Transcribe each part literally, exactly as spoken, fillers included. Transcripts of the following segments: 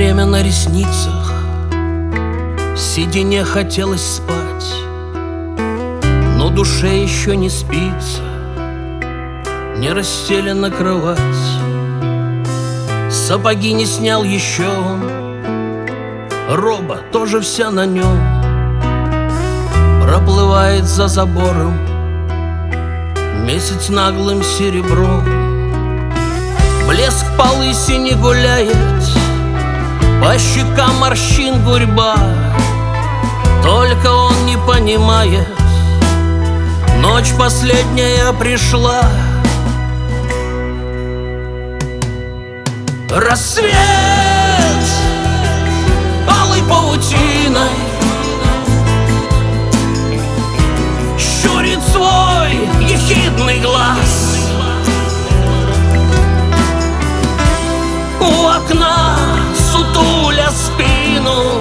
время на ресницах, седине хотелось спать, но душе еще не спится, не расстелена кровать. Сапоги не снял еще он, роба тоже вся на нем, проплывает за забором месяц наглым серебром. Блеск по лысине гуляет, по щекам морщин гурьба. Только он не понимает, ночь последняя пришла. Рассвет алой паутиной щурит свой ехидный глаз. У окна сутуля спину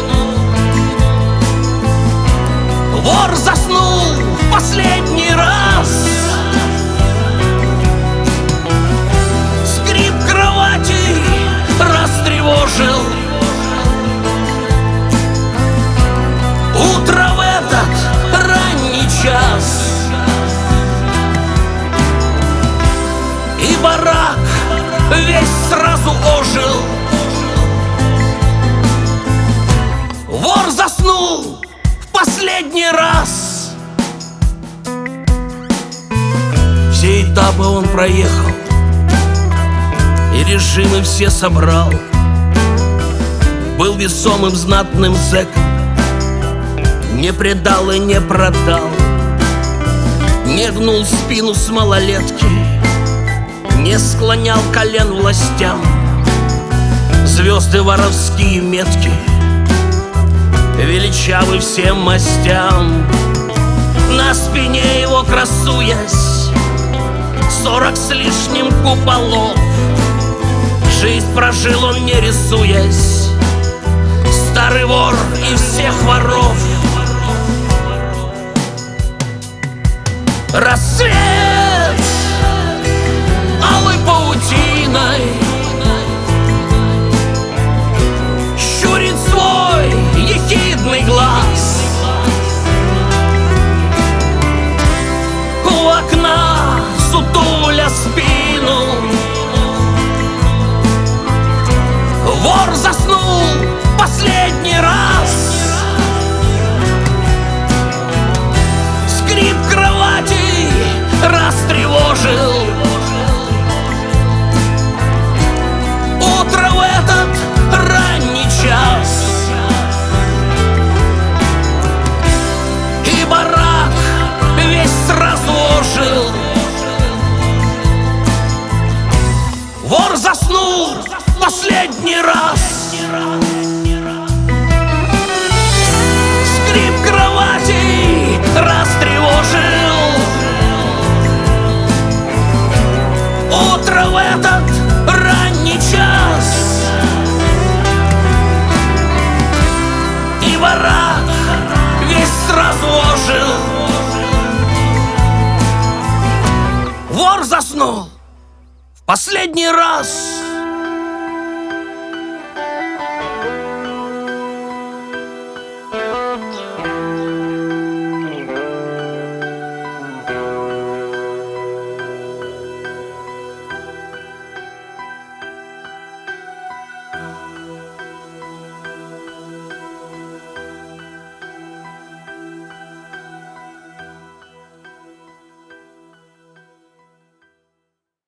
вор заснул в последний раз. Скрип кровати растревожил утро в этот ранний час, и барак весь сразу ожил. Вор заснул в последний раз. Все этапы он проехал и режимы все собрал. Был весомым знатным зэком, не предал и не продал, не гнул спину с малолетки, не склонял колен властям. Звезды воровские метки, величавы всем мастям. На спине его красуясь сорок с лишним куполов. Жизнь прожил он не рисуясь, старый вор и всех воров.